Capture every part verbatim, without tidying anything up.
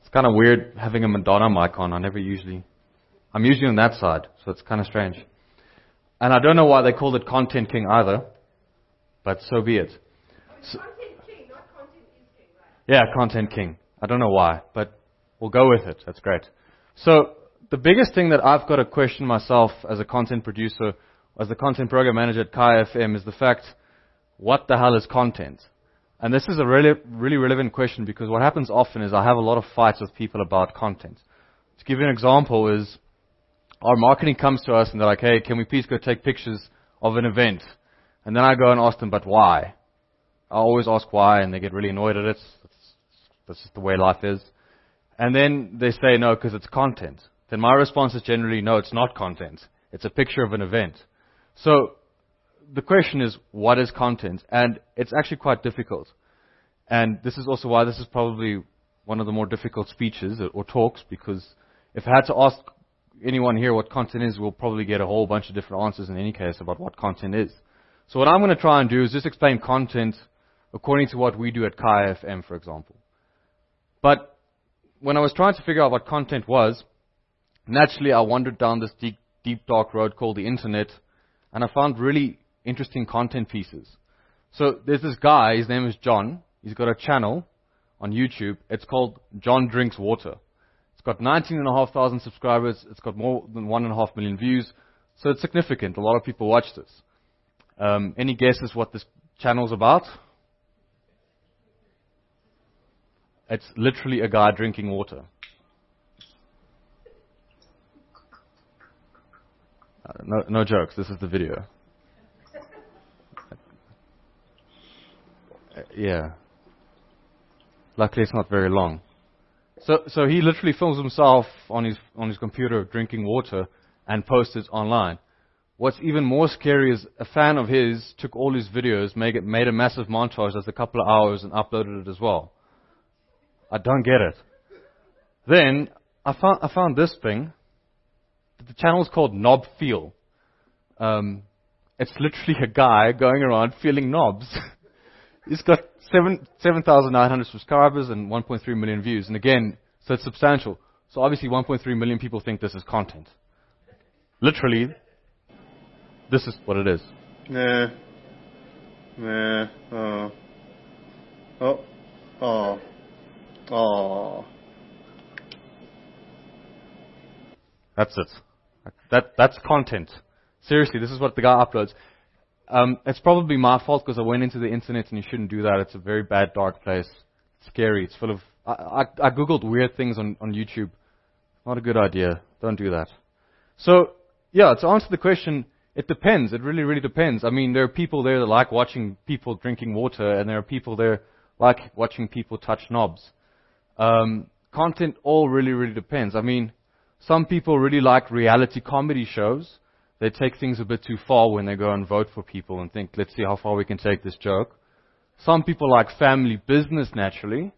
It's kind of weird having a Madonna mic on. I never usually, I'm usually on that side, so it's kind of strange. And I don't know why they called it Content King either, but so be it. So, Content King, not Content is King, right? yeah, Content King. I don't know why, but we'll go with it. That's great. So the biggest thing that I've got to question myself as a content producer, as the content program manager at Kaya F M, is the fact, what the hell is content? And this is a really, really relevant question, because what happens often is I have a lot of fights with people about content. To give you an example is, our marketing comes to us and they're like, hey, can we please go take pictures of an event? And then I go and ask them, but why? I always ask why, and they get really annoyed at it. That's, that's just the way life is. And then they say, no, because it's content. Then my response is generally, no, it's not content. It's a picture of an event. So the question is, what is content? And it's actually quite difficult. And this is also why this is probably one of the more difficult speeches or talks, because if I had to ask anyone here what content is, we'll probably get a whole bunch of different answers in any case about what content is. So what I'm going to try and do is just explain content according to what we do at Kaya F M, for example. But when I was trying to figure out what content was, naturally I wandered down this deep, deep dark road called the internet, and I found really interesting content pieces. So there's this guy, his name is John. He's got a channel on YouTube. It's called John Drinks Water. It's got nineteen and a half thousand subscribers. It's got more than one and a half million views. So it's significant. A lot of people watch this. Um, any guesses what this channel's about? It's literally a guy drinking water. Uh, no, no jokes. This is the video. Uh, yeah. Luckily, it's not very long. So, so he literally films himself on his on his computer drinking water and posts it online. What's even more scary is a fan of his took all his videos, made, it, made a massive montage that's a couple of hours, and uploaded it as well. I don't get it. Then I found I found this thing. The channel's called Knob Feel. Um, it's literally a guy going around feeling knobs. He's got seven seven thousand nine hundred subscribers and one point three million views. And again, so it's substantial. So obviously, one point three million people think this is content. Literally, this is what it is. Nah. Nah. Oh. Oh. Oh. Oh. That's it. That that's content. Seriously, this is what the guy uploads. Um, it's probably my fault because I went into the internet, and you shouldn't do that. It's a very bad, dark place. It's scary. It's full of. I, I, I googled weird things on, on YouTube. Not a good idea. Don't do that. So yeah, to answer the question, it depends. It really, really depends. I mean, there are people there that like watching people drinking water, and there are people there like watching people touch knobs. Um, content all really, really depends. I mean, some people really like reality comedy shows. They take things a bit too far when they go and vote for people and think, let's see how far we can take this joke. Some people like family business, naturally.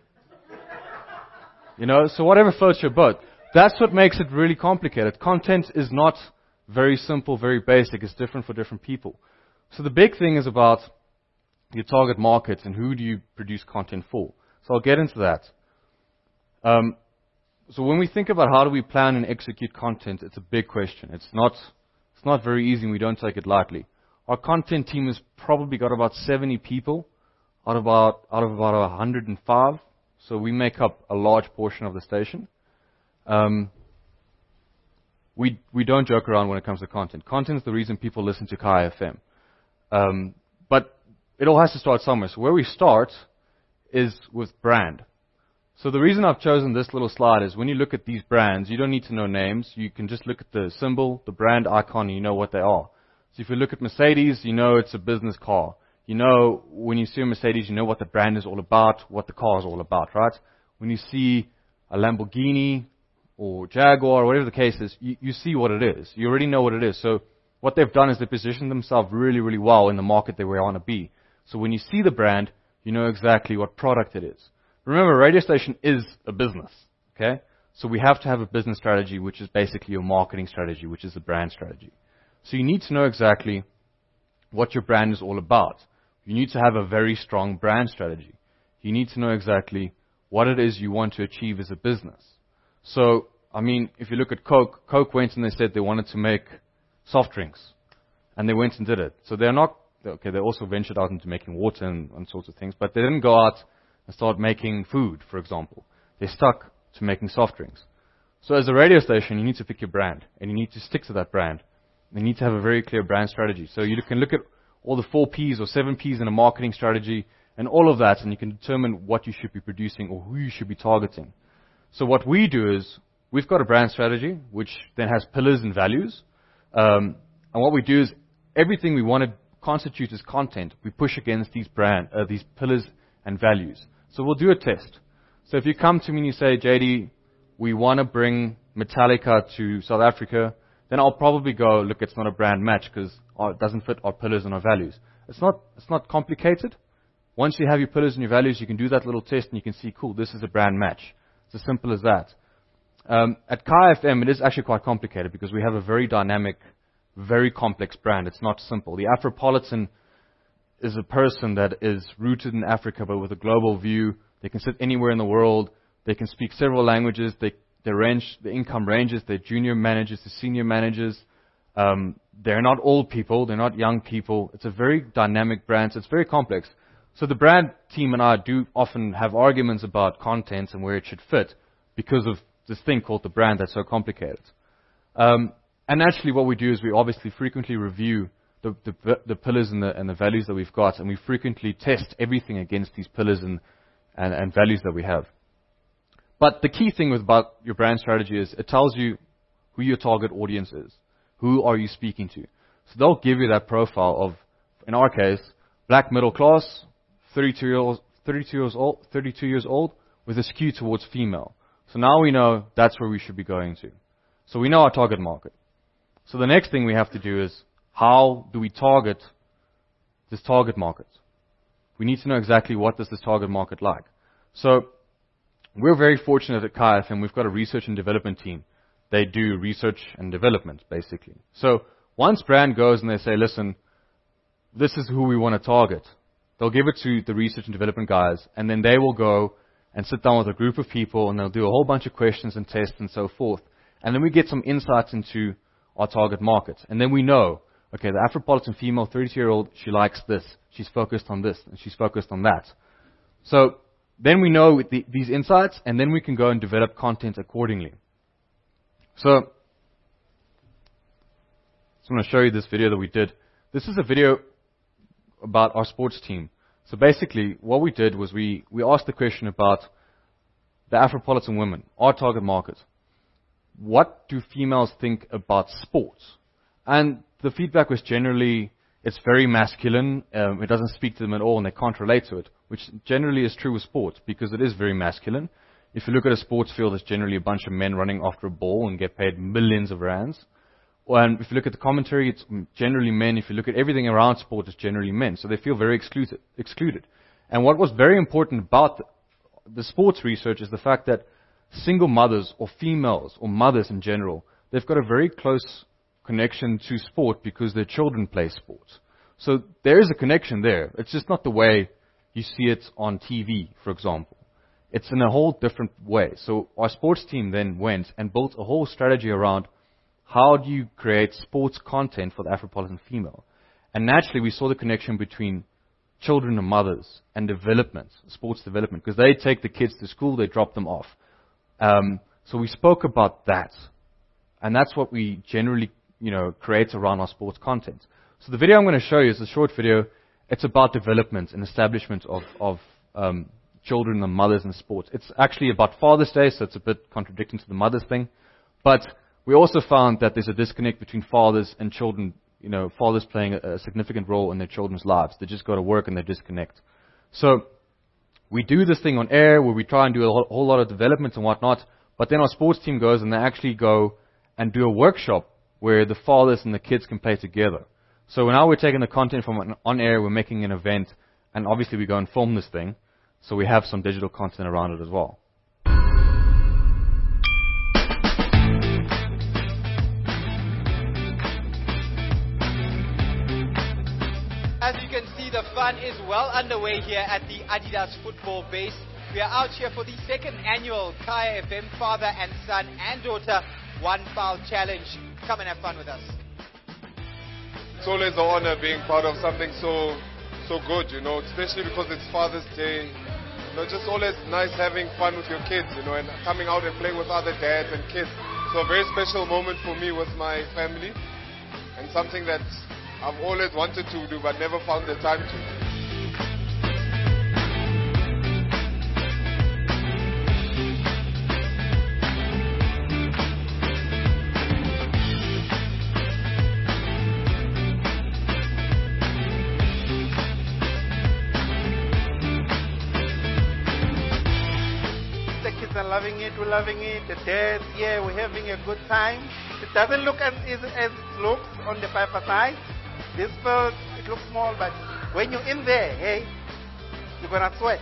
You know, so whatever floats your boat. That's what makes it really complicated. Content is not very simple, very basic. It's different for different people. So the big thing is about your target market and who do you produce content for. So I'll get into that. Um, so when we think about how do we plan and execute content, it's a big question. It's not, it's not very easy, and we don't take it lightly. Our content team has probably got about seventy people out of about, out of about one hundred five. So we make up a large portion of the station. Um, we we don't joke around when it comes to content. Content is the reason people listen to Kaya F M. Um, but it all has to start somewhere. So where we start is with brand. So the reason I've chosen this little slide is when you look at these brands, you don't need to know names. You can just look at the symbol, the brand icon, and you know what they are. So if you look at Mercedes, you know it's a business car. You know, when you see a Mercedes, you know what the brand is all about, what the car is all about, right? When you see a Lamborghini or Jaguar, or whatever the case is, you, you see what it is. You already know what it is. So what they've done is they positioned themselves really, really well in the market they want to be. So when you see the brand, you know exactly what product it is. Remember, a radio station is a business, okay? So we have to have a business strategy, which is basically your marketing strategy, which is the brand strategy. So you need to know exactly what your brand is all about. You need to have a very strong brand strategy. You need to know exactly what it is you want to achieve as a business. So, I mean, if you look at Coke, Coke went and they said they wanted to make soft drinks. And they went and did it. So they're not, okay, they also ventured out into making water and, and sorts of things, but they didn't go out and start making food, for example. They stuck to making soft drinks. So as a radio station, you need to pick your brand, and you need to stick to that brand. You need to have a very clear brand strategy. So you can look at all the four P's or seven P's in a marketing strategy and all of that, and you can determine what you should be producing or who you should be targeting. So what we do is we've got a brand strategy, which then has pillars and values. Um, and what we do is everything we want to constitute as content, we push against these brand, uh, these pillars and values. So we'll do a test. So if you come to me and you say, J D, we want to bring Metallica to South Africa, then I'll probably go, look, it's not a brand match because it doesn't fit our pillars and our values. It's not, it's not complicated. Once you have your pillars and your values, you can do that little test and you can see, cool, this is a brand match. It's as simple as that. Um, at Kaya F M, it is actually quite complicated because we have a very dynamic, very complex brand. It's not simple. The Afropolitan is a person that is rooted in Africa but with a global view. They can sit anywhere in the world. They can speak several languages. They, they range, the income ranges. They're junior managers to senior managers. Um, they're not old people. They're not young people. It's a very dynamic brand. So it's very complex. So the brand team and I do often have arguments about content and where it should fit because of this thing called the brand that's so complicated. Um, and naturally what we do is we obviously frequently review the, the, the pillars and the, and the values that we've got, and we frequently test everything against these pillars and, and, and values that we have. But the key thing with about your brand strategy is it tells you who your target audience is. Who are you speaking to? So they'll give you that profile of, in our case, black middle class, thirty-two years, thirty-two years old, thirty-two years old, with a skew towards female. So now we know that's where we should be going to. So we know our target market. So the next thing we have to do is, how do we target this target market? We need to know exactly what does this target market like. So we're very fortunate at Kaya F M. We've got a research and development team. They do research and development, basically. So once brand goes and they say, listen, this is who we want to target, they'll give it to the research and development guys, and then they will go and sit down with a group of people, and they'll do a whole bunch of questions and tests and so forth. And then we get some insights into our target market. And then we know, okay, the Afropolitan female, thirty-two-year-old, she likes this. She's focused on this, and she's focused on that. So then we know the, these insights, and then we can go and develop content accordingly. So I just want to show you this video that we did. This is a video about our sports team. So basically, what we did was we, we asked the question about the Afropolitan women, our target market. What do females think about sports? And the feedback was generally, it's very masculine, um, it doesn't speak to them at all, and they can't relate to it, which generally is true with sports, because it is very masculine. If you look at a sports field, it's generally a bunch of men running after a ball and get paid millions of rands. And if you look at the commentary, it's generally men. If you look at everything around sport, it's generally men. So they feel very excluded. excluded. And what was very important about the, the sports research is the fact that single mothers or females or mothers in general, they've got a very close connection to sport because their children play sports. So there is a connection there. It's just not the way you see it on T V, for example. It's in a whole different way. So our sports team then went and built a whole strategy around how do you create sports content for the Afropolitan female. And naturally, we saw the connection between children and mothers and development, sports development, because they take the kids to school, they drop them off. Um, so we spoke about that. And that's what we generally, you know, create around our sports content. So the video I'm going to show you is a short video. It's about development and establishment of, of um, children and mothers in sports. It's actually about Father's Day, so it's a bit contradicting to the mothers thing. But we also found that there's a disconnect between fathers and children, you know, fathers playing a, a significant role in their children's lives. They just go to work and they disconnect. So we do this thing on air where we try and do a whole, whole lot of development and whatnot, but then our sports team goes and they actually go and do a workshop where the fathers and the kids can play together. So now we're taking the content from an on air, we're making an event, and obviously we go and film this thing, so we have some digital content around it as well. As you can see, the fun is well underway here at the Adidas football base. We are out here for the second annual Kaya F M Father and Son and Daughter One Foul Challenge. Come and have fun with us. It's always an honor being part of something so so good, you know, especially because it's Father's Day. You know, just always nice having fun with your kids, you know, and coming out and playing with other dads and kids. So a very special moment for me with my family, and something that I've always wanted to do but never found the time to. Loving it, we're loving it. The dads, yeah, we're having a good time. It doesn't look as as, as it looks on the paper side. This field, it looks small, but when you're in there, hey, you're gonna sweat.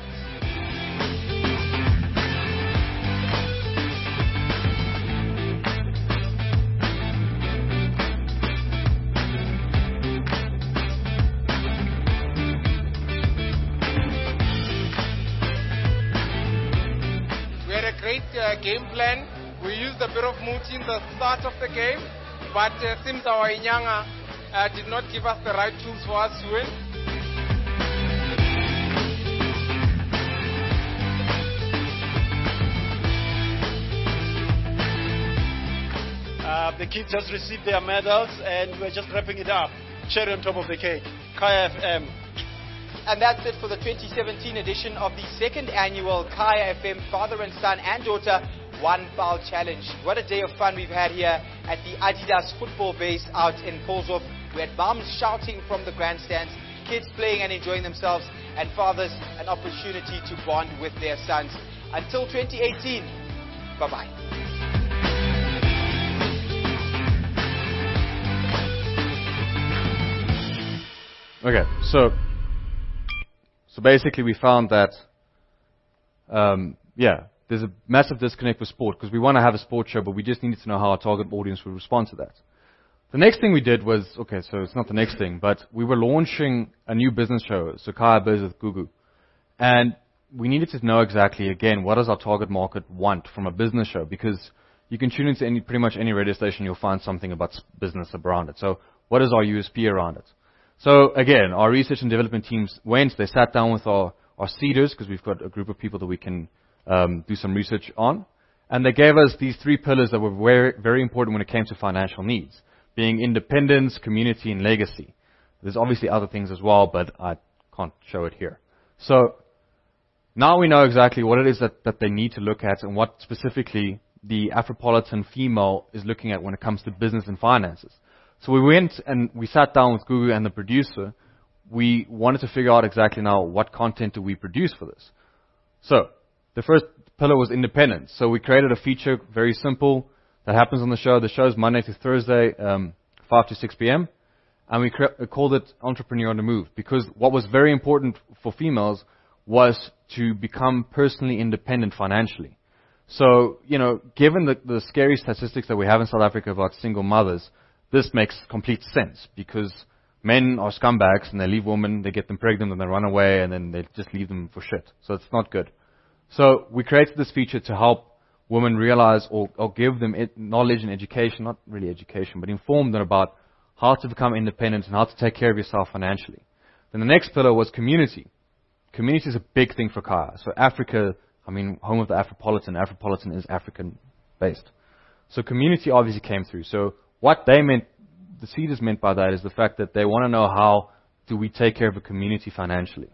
Great uh, game plan. We used a bit of muti in the start of the game, but uh, seems our Inyanga uh, did not give us the right tools for us to win. Uh, the kids just received their medals and we're just wrapping it up. Cherry on top of the cake. Kaya F M. And that's it for the twenty seventeen edition of the second annual Kaya F M Father and Son and Daughter One Foul Challenge. What a day of fun we've had here at the Adidas football base out in Polshof. We had moms shouting from the grandstands, kids playing and enjoying themselves, and fathers an opportunity to bond with their sons. Until twenty eighteen, bye-bye. Okay, so So basically we found that, um, yeah, there's a massive disconnect with sport because we want to have a sports show, but we just needed to know how our target audience would respond to that. The next thing we did was, okay, so it's not the next thing, but we were launching a new business show, so Kaya Biz with Gugu. And we needed to know exactly, again, what does our target market want from a business show? Because you can tune into any, pretty much any radio station, you'll find something about business around it. So what is our U S P around it? So again, our research and development teams went, they sat down with our, our seeders, because we've got a group of people that we can um, do some research on, and they gave us these three pillars that were very, very important when it came to financial needs, being independence, community, and legacy. There's obviously other things as well, but I can't show it here. So now we know exactly what it is that, that they need to look at and what specifically the Afropolitan female is looking at when it comes to business and finances. So we went and we sat down with Gugu and the producer. We wanted to figure out exactly now what content do we produce for this. So the first pillar was independence. So we created a feature, very simple, that happens on the show. The show is Monday to Thursday, um, five to six p.m. And we cre- called it Entrepreneur on the Move because what was very important for females was to become personally independent financially. So, you know, given the, the scary statistics that we have in South Africa about single mothers, this makes complete sense because men are scumbags and they leave women, they get them pregnant and they run away and then they just leave them for shit. So it's not good. So we created this feature to help women realize or, or give them knowledge and education, not really education, but inform them about how to become independent and how to take care of yourself financially. Then the next pillar was community. Community is a big thing for Kaya. So Africa, I mean, home of the Afropolitan. Afropolitan is African-based. So community obviously came through. So what they meant, the seeders meant by that is the fact that they want to know how do we take care of a community financially.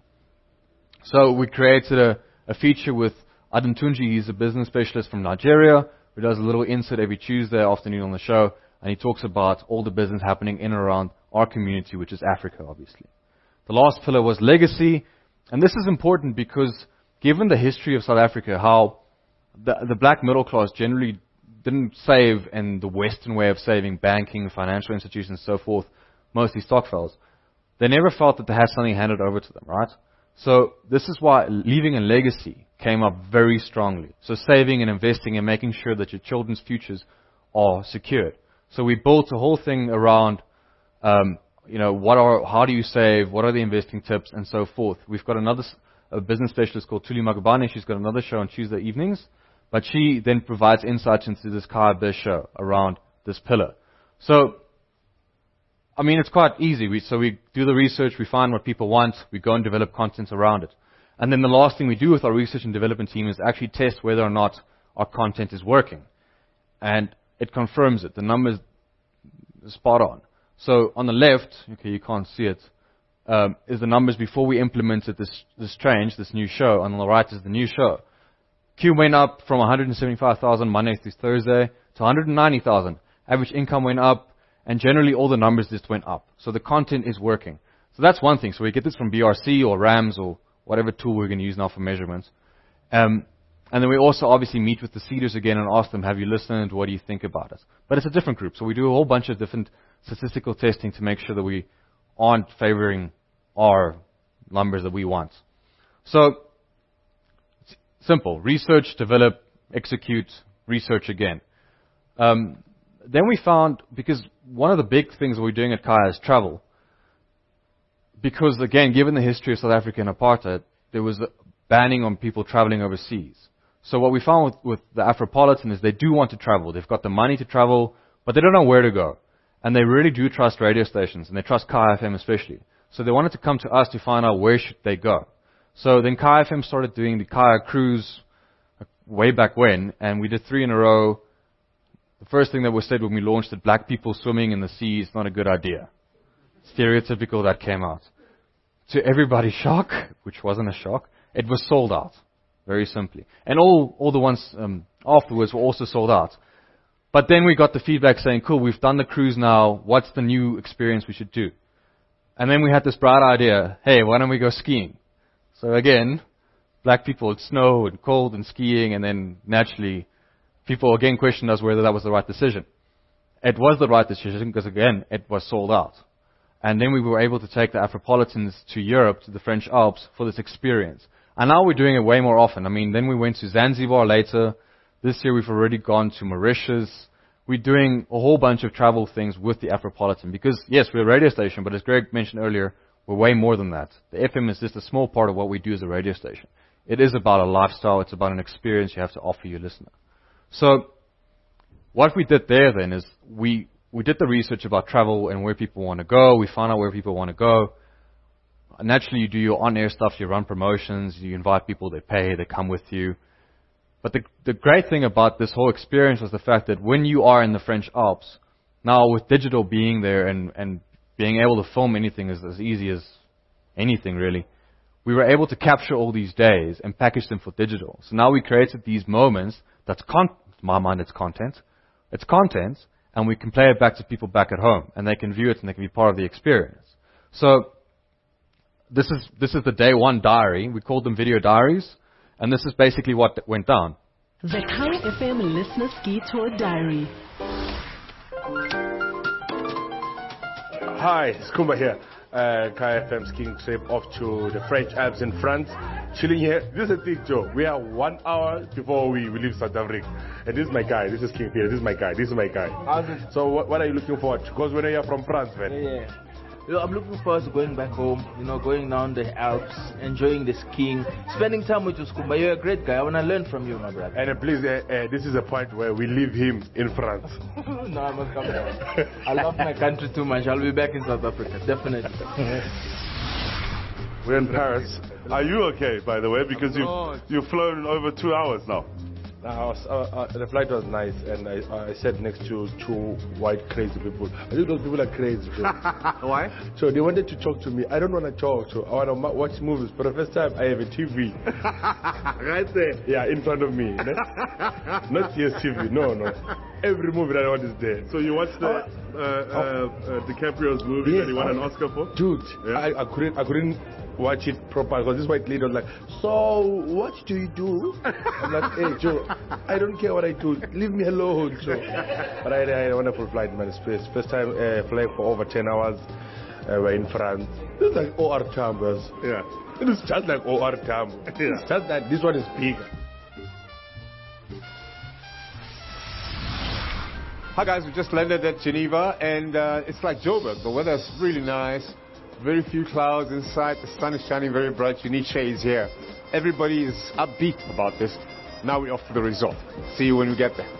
So we created a, a feature with Adentunji. He's a business specialist from Nigeria who does a little insert every Tuesday afternoon on the show, and he talks about all the business happening in and around our community, which is Africa, obviously. The last pillar was legacy, and this is important because given the history of South Africa, how the, the black middle class generally didn't save in the Western way of saving, banking, financial institutions, so forth, mostly stokvels. They never felt that they had something handed over to them, right? So this is why leaving a legacy came up very strongly. So saving and investing and making sure that your children's futures are secured. So we built a whole thing around, um, you know, what are, how do you save, what are the investing tips, and so forth. We've got another a business specialist called Tuli Magabane. She's got another show on Tuesday evenings. But she then provides insights into this Kaya Biz show around this pillar. So, I mean, it's quite easy. We, so we do the research, we find what people want, we go and develop content around it. And then the last thing we do with our research and development team is actually test whether or not our content is working. And it confirms it. The numbers are spot on. So on the left, okay, you can't see it, um, is the numbers before we implemented this, this change, this new show. On the right is the new show. Q went up from one hundred seventy-five thousand Monday through Thursday to one hundred ninety thousand. Average income went up, and generally all the numbers just went up. So the content is working. So that's one thing. So we get this from B R C or RAMS or whatever tool we're going to use now for measurements. Um, and then we also obviously meet with the seeders again and ask them, have you listened? What do you think about it? But it's a different group. So we do a whole bunch of different statistical testing to make sure that we aren't favoring our numbers that we want. So it's simple. Research, develop, execute, research again. Um, then we found, because one of the big things that we're doing at Kaya is travel. Because, again, given the history of South African apartheid, there was a banning on people traveling overseas. So what we found with, with the Afropolitan is they do want to travel. They've got the money to travel, but they don't know where to go. And they really do trust radio stations, and they trust Kaya F M especially. So they wanted to come to us to find out where should they go. So then Kaya F M started doing the Kaya cruise way back when, and we did three in a row. The first thing that was said when we launched it, black people swimming in the sea is not a good idea. Stereotypical, that came out. To everybody's shock, which wasn't a shock, it was sold out, very simply. And all, all the ones um, afterwards were also sold out. But then we got the feedback saying, cool, we've done the cruise now, what's the new experience we should do? And then we had this bright idea, hey, why don't we go skiing? So again, black people, it's snow and cold and skiing, and then naturally, people again questioned us whether that was the right decision. It was the right decision because, again, it was sold out. And then we were able to take the Afropolitans to Europe, to the French Alps, for this experience. And now we're doing it way more often. I mean, then we went to Zanzibar later. This year we've already gone to Mauritius. We're doing a whole bunch of travel things with the Afropolitan. Because, yes, we're a radio station, but as Greg mentioned earlier, we're way more than that. The F M is just a small part of what we do as a radio station. It is about a lifestyle. It's about an experience you have to offer your listener. So what we did there then is we... We did the research about travel and where people want to go. We found out where people want to go. Naturally, you do your on-air stuff. You run promotions. You invite people. They pay. They come with you. But the, the great thing about this whole experience was the fact that when you are in the French Alps, now with digital being there and, and being able to film anything is as easy as anything, really, we were able to capture all these days and package them for digital. So now we created these moments that's, con- in my mind, it's content. It's content. And we can play it back to people back at home, and they can view it and they can be part of the experience. So this is this is the day one diary. We called them video diaries, and this is basically what went down. The Kaya F M Listener Ski Tour Diary. Hi, it's Kumba here. Uh, Kaya F M skiing trip off to the French Alps in France. Chilling here. This is a big joke. We are one hour before we, we leave South Africa. And this is my guy. This is King Peter. This is my guy. This is my guy. So what, what are you looking forward to? Because when you're from France, man. Yeah, yeah. You know, I'm looking forward to going back home, you know, going down the Alps, enjoying the skiing, spending time with you, Skumba. You're a great guy. I want to learn from you, my brother. And uh, please, uh, uh, this is a point where we leave him in France. No, I must come back. I love my country too much. I'll be back in South Africa, definitely. We're in Paris. Are you okay, by the way? Because you've, you've flown over two hours now. I was, uh, uh, the flight was nice, and I, uh, I sat next to two white crazy people. I think those people are crazy. Why? So they wanted to talk to me. I don't want to talk, so I want to watch movies. For the first time, I have a T V. Right there? Yeah, in front of me. Not C S T V, no, no. Every movie that I want is there. So you watched the uh, uh, uh, DiCaprio's movie yes, that he won an Oscar for? Dude, yeah. I, I couldn't, I couldn't watch it proper because this white lady was like, so what do you do? I'm like, hey Joe, I don't care what I do, leave me alone, Joe. But I, I had a wonderful flight, man. It's first time uh, flying for over ten hours. Uh, we're in France. It's like O R Tambers. Yeah. It is just like O R Tambo. Yeah. It's just that this one is bigger. Hi guys, we just landed at Geneva, and uh, it's like Joburg. The weather's really nice. very few clouds inside. The sun is shining very bright. You need shades here. Everybody is upbeat about this. Now we're off to the resort. See you when we get there.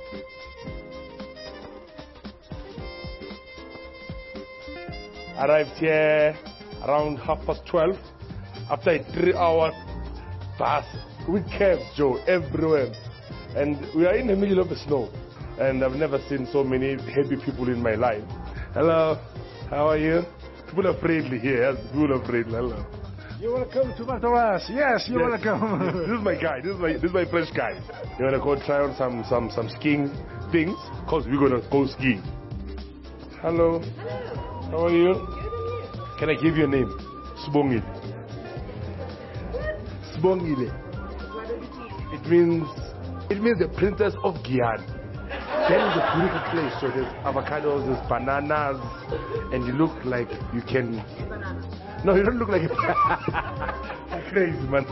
Arrived here around half past twelve. After a three-hour bus with cabs, Joe, everywhere. And we are in the middle of the snow. And I've never seen so many happy people in my life. Hello, how are you? People are friendly here. Yes, people are friendly. Hello. You're welcome to Mataras. Yes, you're Yes. welcome. This is my guy. This is my this is my French guy. You wanna go try on some some some skiing things? Cause we're gonna go skiing. Hello. How are you? Can I give you a name? Sbongile. Sbongile. It means it means the princess of Guyana. That is a beautiful place. So there's avocados, there's bananas, and you look like you can. No, you don't look like a crazy man.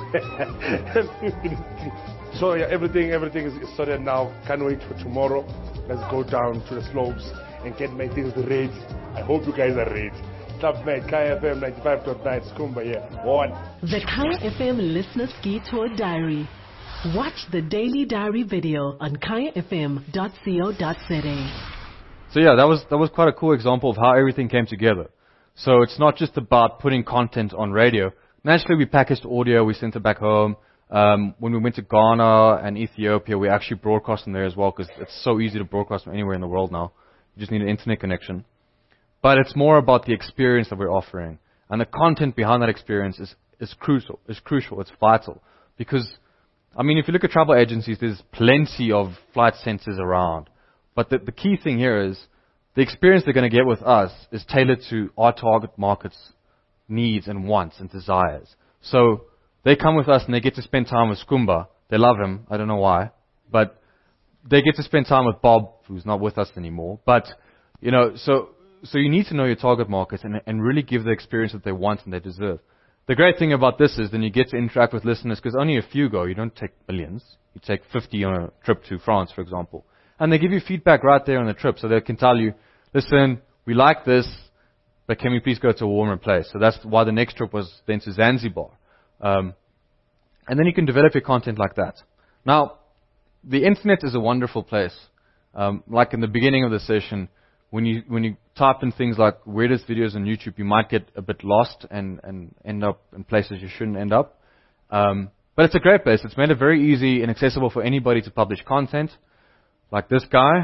So yeah, everything everything is sorted now. Can't wait for tomorrow. Let's go down to the slopes and get my things ready. I hope you guys are ready. Top man, Kaya F M ninety-five point nine, Skumba, yeah. One. The Kaya F M Listener Ski Tour Diary. Watch the daily diary video on kaya f m dot co dot z a. So yeah, that was that was quite a cool example of how everything came together. So it's not just about putting content on radio. Naturally, we packaged audio, we sent it back home. Um, when we went to Ghana and Ethiopia, we actually broadcast them there as well because it's so easy to broadcast from anywhere in the world now. You just need an internet connection. But it's more about the experience that we're offering. And the content behind that experience is, is crucial. It's crucial. It's vital. Because, I mean, if you look at travel agencies, there's plenty of flight centers around. But the, the key thing here is the experience they're going to get with us is tailored to our target market's needs and wants and desires. So they come with us and they get to spend time with Skumba. They love him. I don't know why. But they get to spend time with Bob, who's not with us anymore. But, you know, so... So you need to know your target markets and, and really give the experience that they want and they deserve. The great thing about this is then you get to interact with listeners because only a few go. You don't take millions. You take fifty on a trip to France, for example. And they give you feedback right there on the trip. So they can tell you, listen, we like this, but can we please go to a warmer place? So that's why the next trip was then to Zanzibar. Um, and then you can develop your content like that. Now, the internet is a wonderful place. Um, like in the beginning of the session, When you when you type in things like weirdest videos on YouTube, you might get a bit lost and, and end up in places you shouldn't end up. Um, but it's a great place. It's made it very easy and accessible for anybody to publish content. Like this guy,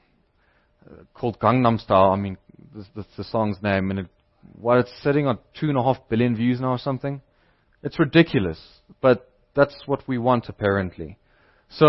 uh, called Gangnam Style. I mean, this, that's the song's name. And it, what it's sitting on two and a half billion views now or something. It's ridiculous. But that's what we want, apparently. So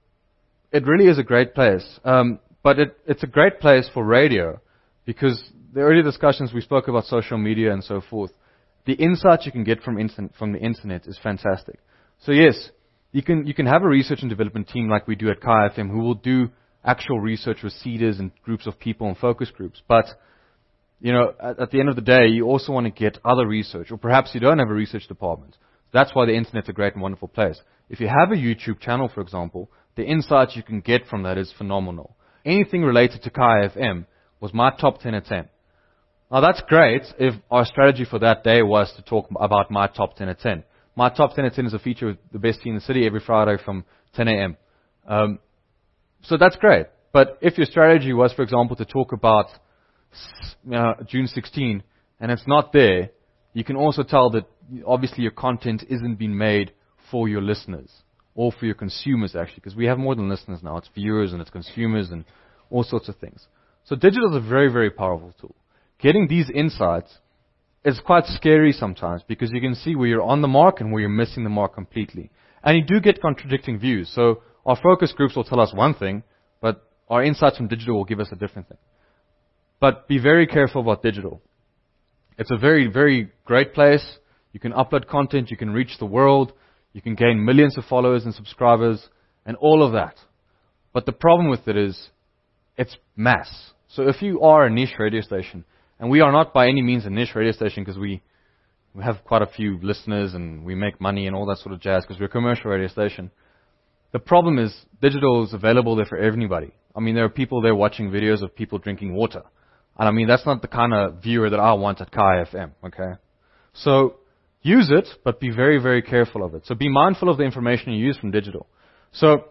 it really is a great place. Um, But it, it's a great place for radio because the earlier discussions we spoke about social media and so forth. The insights you can get from, instant, from the internet is fantastic. So yes, you can you can have a research and development team like we do at Kaya F M who will do actual research with seeders and groups of people and focus groups. But you know, at, at the end of the day, you also want to get other research, or perhaps you don't have a research department. That's why the internet's a great and wonderful place. If you have a YouTube channel, for example, the insights you can get from that is phenomenal. Anything related to Kaya F M was my top ten at ten. Now that's great if our strategy for that day was to talk about my top ten at ten. My top ten at ten is a feature with the best team in the city every Friday from ten a.m. Um, so that's great. But if your strategy was, for example, to talk about uh, June sixteenth and it's not there, you can also tell that obviously your content isn't being made for your listeners. Or for your consumers, actually, because we have more than listeners now. It's viewers and it's consumers and all sorts of things. So digital is a very, very powerful tool. Getting these insights is quite scary sometimes because you can see where you're on the mark and where you're missing the mark completely. And you do get contradicting views. So our focus groups will tell us one thing, but our insights from digital will give us a different thing. But be very careful about digital. It's a very, very great place. You can upload content. You can reach the world. You can gain millions of followers and subscribers and all of that. But the problem with it is it's mass. So if you are a niche radio station, and we are not by any means a niche radio station because we, we have quite a few listeners and we make money and all that sort of jazz because we're a commercial radio station. The problem is digital is available there for everybody. I mean, there are people there watching videos of people drinking water. And I mean, that's not the kind of viewer that I want at Kaya F M, okay? So use it, but be very, very careful of it. So be mindful of the information you use from digital. So,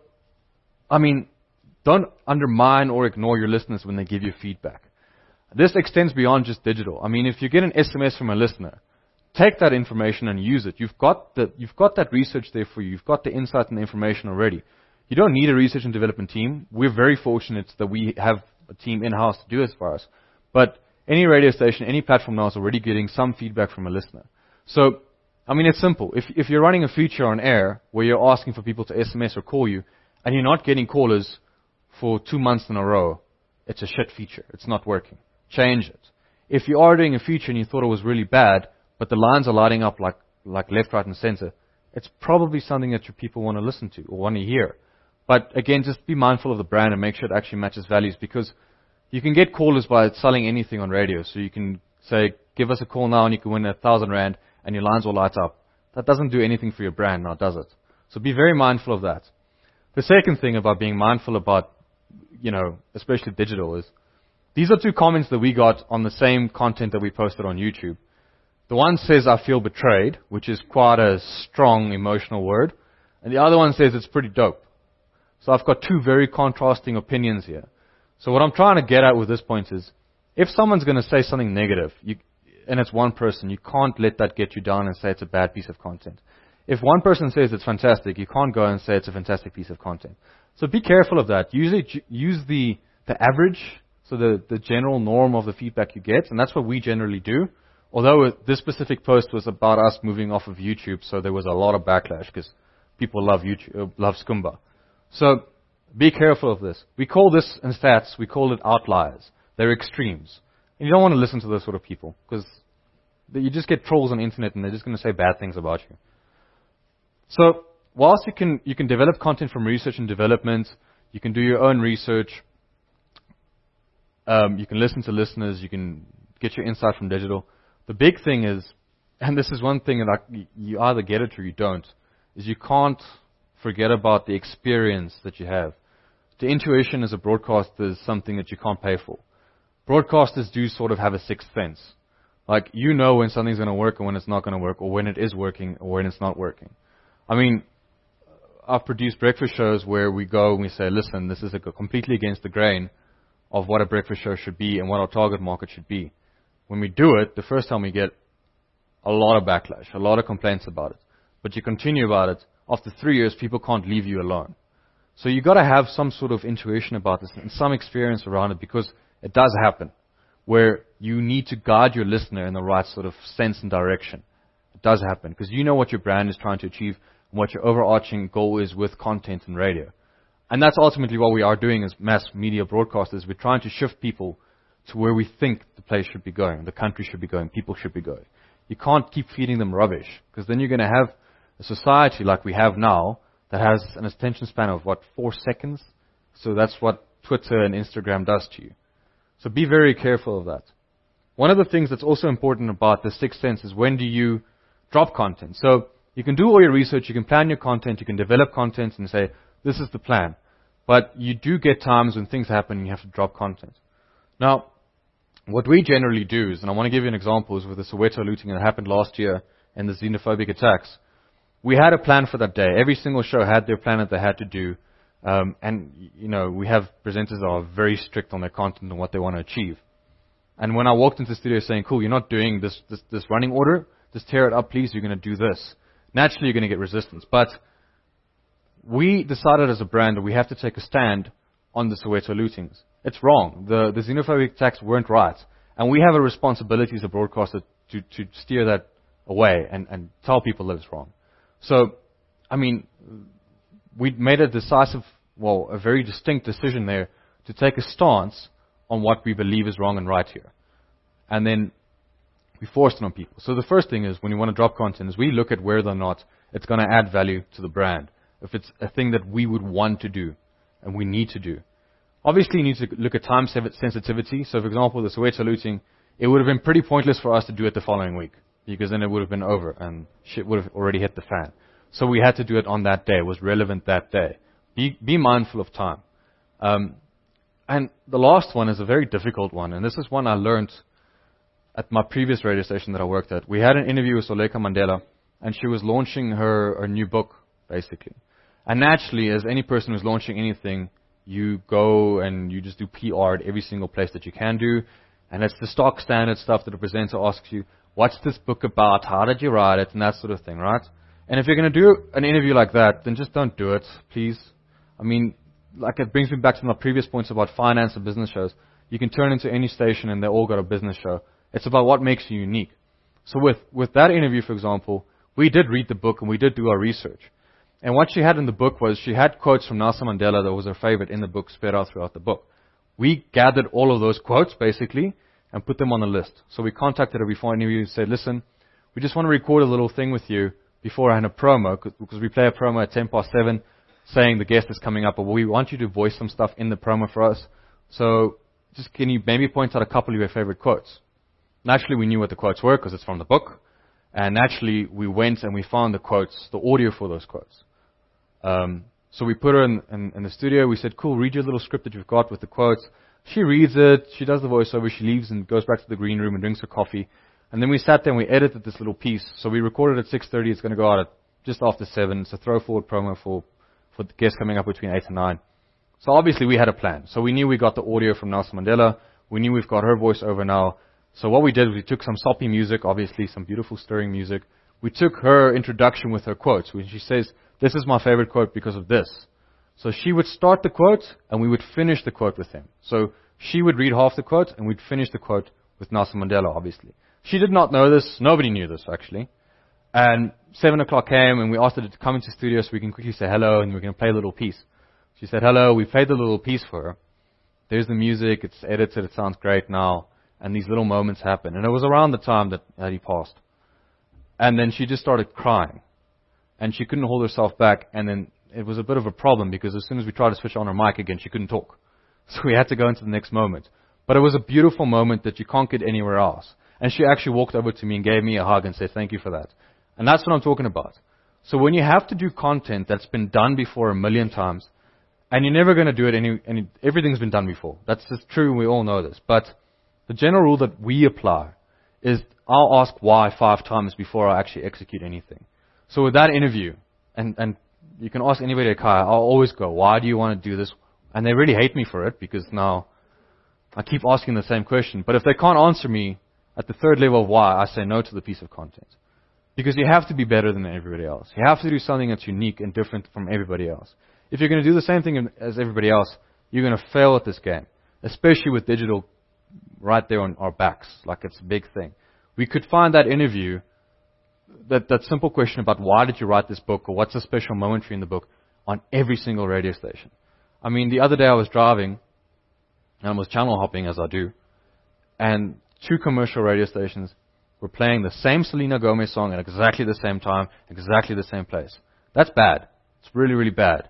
I mean, don't undermine or ignore your listeners when they give you feedback. This extends beyond just digital. I mean, if you get an S M S from a listener, take that information and use it. You've got the, you've got that research there for you. You've got the insight and the information already. You don't need a research and development team. We're very fortunate that we have a team in-house to do this for us. But any radio station, any platform now is already getting some feedback from a listener. So, I mean, it's simple. If, if you're running a feature on air where you're asking for people to S M S or call you, and you're not getting callers for two months in a row, it's a shit feature. It's not working. Change it. If you are doing a feature and you thought it was really bad, but the lines are lighting up like, like left, right, and center, it's probably something that your people want to listen to or want to hear. But again, just be mindful of the brand and make sure it actually matches values, because you can get callers by selling anything on radio. So you can say, give us a call now and you can win a thousand rand and your lines will light up. That doesn't do anything for your brand now, does it? So be very mindful of that. The second thing about being mindful about, you know, especially digital, is these are two comments that we got on the same content that we posted on YouTube. The one says, I feel betrayed, which is quite a strong emotional word. And the other one says, it's pretty dope. So I've got two very contrasting opinions here. So what I'm trying to get at with this point is, if someone's going to say something negative, you, and it's one person, you can't let that get you down and say it's a bad piece of content. If one person says it's fantastic, you can't go and say it's a fantastic piece of content. So be careful of that. Usually use the, the average, so the, the general norm of the feedback you get, and that's what we generally do. Although this specific post was about us moving off of YouTube, so there was a lot of backlash because people love YouTube, uh, love Skumba. So be careful of this. We call this in stats, we call it outliers. They're extremes. And you don't want to listen to those sort of people, because you just get trolls on the internet and they're just going to say bad things about you. So whilst you can, you can develop content from research and development, you can do your own research, um, you can listen to listeners, you can get your insight from digital. The big thing is, and this is one thing that I, you either get it or you don't, is you can't forget about the experience that you have. The intuition as a broadcaster is something that you can't pay for. Broadcasters do sort of have a sixth sense. Like, you know when something's going to work and when it's not going to work, or when it is working or when it's not working. I mean, I've produced breakfast shows where we go and we say, listen, this is a completely against the grain of what a breakfast show should be and what our target market should be. When we do it, the first time we get a lot of backlash, a lot of complaints about it. But you continue about it, after three years, people can't leave you alone. So you've got to have some sort of intuition about this and some experience around it, because it does happen, where you need to guide your listener in the right sort of sense and direction. It does happen, because you know what your brand is trying to achieve and what your overarching goal is with content and radio. And that's ultimately what we are doing as mass media broadcasters. We're trying to shift people to where we think the place should be going, the country should be going, people should be going. You can't keep feeding them rubbish, because then you're going to have a society like we have now that has an attention span of, what, four seconds? So that's what Twitter and Instagram does to you. So be very careful of that. One of the things that's also important about the sixth sense is, when do you drop content? So you can do all your research, you can plan your content, you can develop content and say, this is the plan. But you do get times when things happen and you have to drop content. Now, what we generally do is, and I want to give you an example, is with the Soweto looting that happened last year and the xenophobic attacks. We had a plan for that day. Every single show had their plan that they had to do. Um, and, you know, we have presenters that are very strict on their content and what they want to achieve. And when I walked into the studio saying, cool, you're not doing this, this, this running order, just tear it up, please, you're going to do this. Naturally, you're going to get resistance. But we decided as a brand that we have to take a stand on the Soweto lootings. It's wrong. The, the xenophobic attacks weren't right. And we have a responsibility as a broadcaster to, to steer that away and, and tell people that it's wrong. So, I mean, we made a decisive, well, a very distinct decision there to take a stance on what we believe is wrong and right here. And then we forced it on people. So the first thing is, when you want to drop content, is we look at whether or not it's going to add value to the brand. If it's a thing that we would want to do and we need to do. Obviously, you need to look at time sensitivity. So, for example, the Soweto looting, it would have been pretty pointless for us to do it the following week, because then it would have been over and shit would have already hit the fan. So we had to do it on that day. It was relevant that day. Be, be mindful of time. Um, And the last one is a very difficult one, and this is one I learned at my previous radio station that I worked at. We had an interview with Soleka Mandela, and she was launching her, her new book, basically. And naturally, as any person who's launching anything, you go and you just do P R at every single place that you can do, and it's the stock standard stuff that the presenter asks you, what's this book about, how did you write it, and that sort of thing, right? And if you're going to do an interview like that, then just don't do it, please. I mean, like it brings me back to my previous points about finance and business shows. You can turn into any station and they all got a business show. It's about what makes you unique. So with, with that interview, for example, we did read the book and we did do our research. And what she had in the book was she had quotes from Nelson Mandela that was her favorite in the book, spread out throughout the book. We gathered all of those quotes, basically, and put them on a list. So we contacted her before an interview and said, listen, we just want to record a little thing with you before I had a promo, because we play a promo at ten past seven saying the guest is coming up, but we want you to voice some stuff in the promo for us. So just can you maybe point out a couple of your favorite quotes? Naturally, we knew what the quotes were because it's from the book. And naturally, we went and we found the quotes, the audio for those quotes. Um, so we put her in, in, in the studio. We said, cool, read your little script that you've got with the quotes. She reads it. She does the voiceover. She leaves and goes back to the green room and drinks her coffee. And then we sat there and we edited this little piece. So we recorded at six thirty. It's going to go out at just after seven. It's a throw-forward promo for, for the guests coming up between eight and nine. So obviously we had a plan. So we knew we got the audio from Nelson Mandela. We knew we've got her voiceover now. So what we did was we took some soppy music, obviously some beautiful stirring music. We took her introduction with her quotes. When she says, this is my favorite quote because of this. So she would start the quote and we would finish the quote with him. So she would read half the quote and we'd finish the quote with Nelson Mandela, obviously. She did not know this. Nobody knew this, actually. And seven o'clock came and we asked her to come into the studio so we can quickly say hello and we're going to play a little piece. She said hello. We played the little piece for her. There's the music. It's edited. It sounds great now. And these little moments happen. And it was around the time that, that he passed. And then she just started crying. And she couldn't hold herself back. And then it was a bit of a problem because as soon as we tried to switch on her mic again, she couldn't talk. So we had to go into the next moment. But it was a beautiful moment that you can't get anywhere else. And she actually walked over to me and gave me a hug and said, thank you for that. And that's what I'm talking about. So when you have to do content that's been done before a million times, and you're never going to do it, any, any, everything's been done before. That's just true, we all know this. But the general rule that we apply is I'll ask why five times before I actually execute anything. So with that interview, and, and you can ask anybody at Kaya, I'll always go, why do you want to do this? And they really hate me for it because now I keep asking the same question. But if they can't answer me at the third level of why, I say no to the piece of content. Because you have to be better than everybody else. You have to do something that's unique and different from everybody else. If you're going to do the same thing as everybody else, you're going to fail at this game. Especially with digital right there on our backs, like it's a big thing. We could find that interview, that, that simple question about why did you write this book or what's the special momentary in the book on every single radio station. I mean, the other day I was driving and I was channel hopping as I do, and two commercial radio stations were playing the same Selena Gomez song at exactly the same time, exactly the same place. That's bad. It's really, really bad.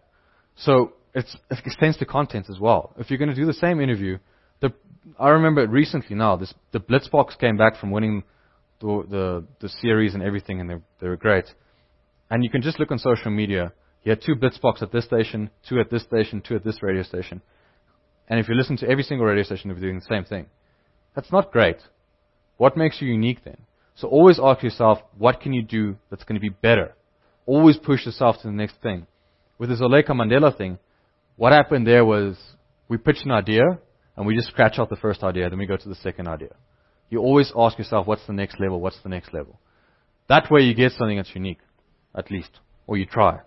So it's, it extends to content as well. If you're going to do the same interview, the, I remember recently now, this, the Blitzboks came back from winning the, the, the series and everything, and they, they were great. And you can just look on social media. You had two Blitzboks at this station, two at this station, two at this radio station. And if you listen to every single radio station, they're doing the same thing. That's not great. What makes you unique then? So always ask yourself, what can you do that's going to be better? Always push yourself to the next thing. With the Soleka Mandela thing, what happened there was we pitched an idea and we just scratch out the first idea, then we go to the second idea. You always ask yourself, what's the next level? What's the next level? That way you get something that's unique, at least, or you try.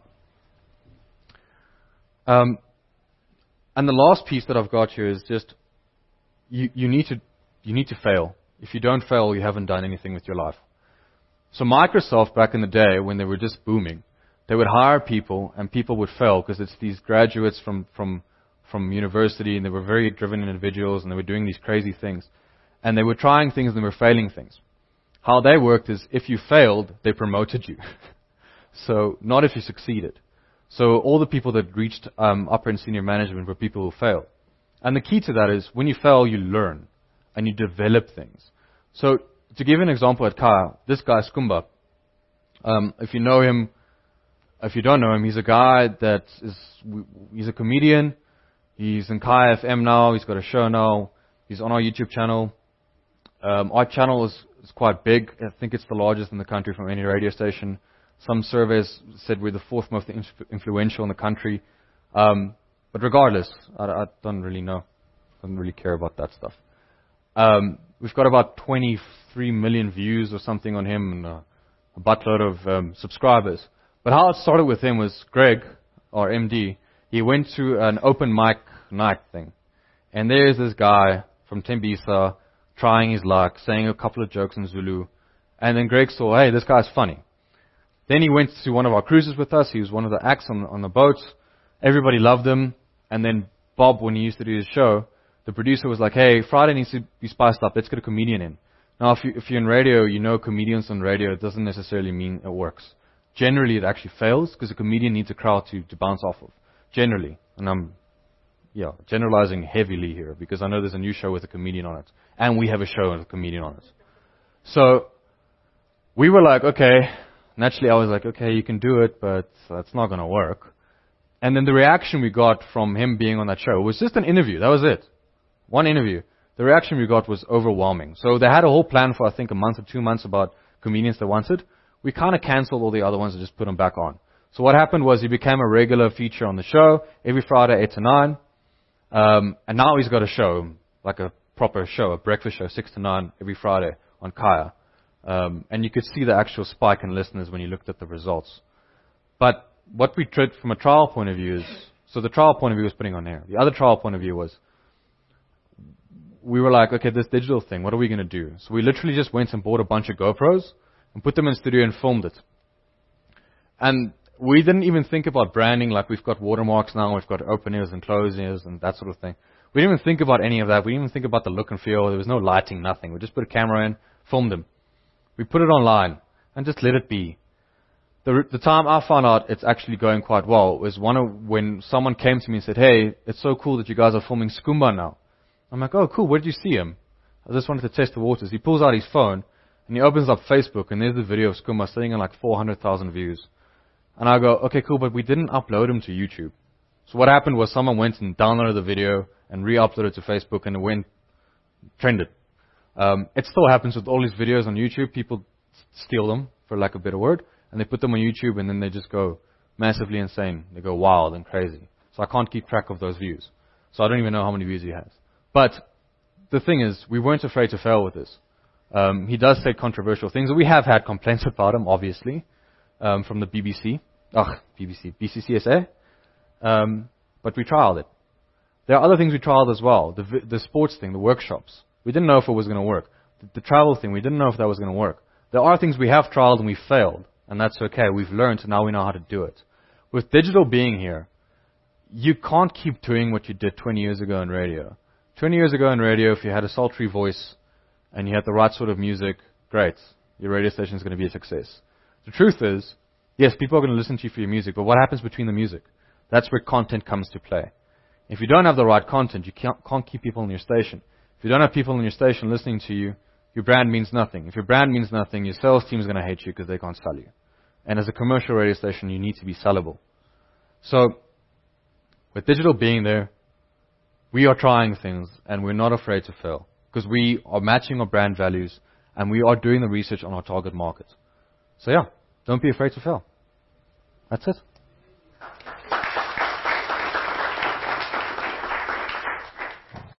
Um, and the last piece that I've got here is just you, you need to you need to fail. If you don't fail, you haven't done anything with your life. So Microsoft back in the day, when they were just booming, they would hire people, and people would fail because it's these graduates from, from, from university, and they were very driven individuals, and they were doing these crazy things. And they were trying things, and they were failing things. How they worked is, if you failed, they promoted you. So, not if you succeeded. So, all the people that reached um, upper and senior management were people who failed. And the key to that is, when you fail, you learn, and you develop things. So, to give an example at Kaya, this guy, Skumba, um, if you know him, if you don't know him, he's a guy that is, he's a comedian, He's in Kaya F M now. He's got a show now. He's on our YouTube channel. Um, our channel is, is quite big. I think it's the largest in the country from any radio station. Some surveys said we're the fourth most influ- influential in the country. Um, but regardless, I, I don't really know. I don't really care about that stuff. Um, we've got about twenty-three million views or something on him and a, a buttload of um, subscribers. But how it started with him was Greg, our M D, he went to an open mic night thing. And there's this guy from Tembisa trying his luck, saying a couple of jokes in Zulu. And then Greg saw, hey, this guy's funny. Then he went to one of our cruises with us. He was one of the acts on, on the boat. Everybody loved him. And then Bob, when he used to do his show, the producer was like, hey, Friday needs to be spiced up. Let's get a comedian in. Now, if, you, if you're in radio, you know comedians on radio. It doesn't necessarily mean it works. Generally, it actually fails because a comedian needs a crowd to, to bounce off of. Generally. And I'm yeah, generalizing heavily here because I know there's a new show with a comedian on it. And we have a show with a comedian on it. So we were like, okay. Naturally, I was like, okay, you can do it, but that's not going to work. And then the reaction we got from him being on that show was just an interview. That was it. One interview. The reaction we got was overwhelming. So they had a whole plan for, I think, a month or two months about comedians they wanted. We kind of canceled all the other ones and just put them back on. So what happened was he became a regular feature on the show every Friday, eight to nine. Um, and now he's got a show, like a proper show, a breakfast show, six to nine every Friday on Kaya. Um, and you could see the actual spike in listeners when you looked at the results. But what we tried from a trial point of view is, so the trial point of view was putting on air. The other trial point of view was, we were like, okay, this digital thing, what are we going to do? So we literally just went and bought a bunch of GoPros and put them in studio and filmed it. And we didn't even think about branding, like we've got watermarks now, we've got open ears and closed ears and that sort of thing. We didn't even think about any of that. We didn't even think about the look and feel. There was no lighting, nothing. We just put a camera in, filmed them. We put it online and just let it be. The, the time I found out it's actually going quite well was one of when someone came to me and said, hey, it's so cool that you guys are filming Skumba now. I'm like, oh, cool, where did you see him? I just wanted to test the waters. He pulls out his phone and he opens up Facebook and there's the video of Skumba sitting on like four hundred thousand views. And I go, okay, cool, but we didn't upload him to YouTube. So what happened was someone went and downloaded the video and re-uploaded it to Facebook and it went, trended. Um, it still happens with all these videos on YouTube. People steal them, for lack of a better word, and they put them on YouTube and then they just go massively insane. They go wild and crazy. So I can't keep track of those views. So I don't even know how many views he has. But the thing is, we weren't afraid to fail with this. Um, he does say controversial things. We have had complaints about him, obviously, um, from the B B C. Ugh, B B C, B C C S A. Um, but we trialed it. There are other things we trialed as well. The, the sports thing, the workshops. We didn't know if it was going to work. The, the travel thing, we didn't know if that was going to work. There are things we have trialed and we failed. And that's okay. We've learned and now we know how to do it. With digital being here, you can't keep doing what you did twenty years ago in radio. twenty years ago in radio, if you had a sultry voice and you had the right sort of music, great. Your radio station is going to be a success. The truth is, yes, people are going to listen to you for your music, but what happens between the music? That's where content comes to play. If you don't have the right content, you can't, can't keep people on your station. If you don't have people on your station listening to you, your brand means nothing. If your brand means nothing, your sales team is going to hate you because they can't sell you. And as a commercial radio station, you need to be sellable. So, with digital being there, we are trying things and we're not afraid to fail because we are matching our brand values and we are doing the research on our target market. So yeah, don't be afraid to fail. That's it.